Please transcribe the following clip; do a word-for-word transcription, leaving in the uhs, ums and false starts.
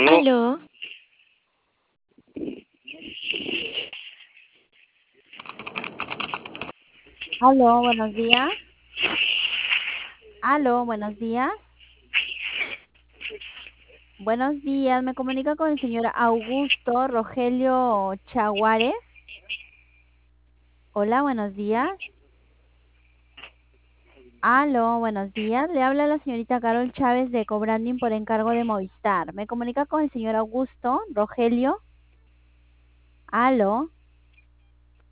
No, Aló, Aló, buenos días. Aló, buenos días. Buenos días, me comunica con el señor Augusto Rogelio Chaguares. Hola, buenos días. Aló, buenos días. Le habla la señorita Carol Chávez de Cobranding por encargo de Movistar. Me comunica con el señor Augusto Rogelio. Aló.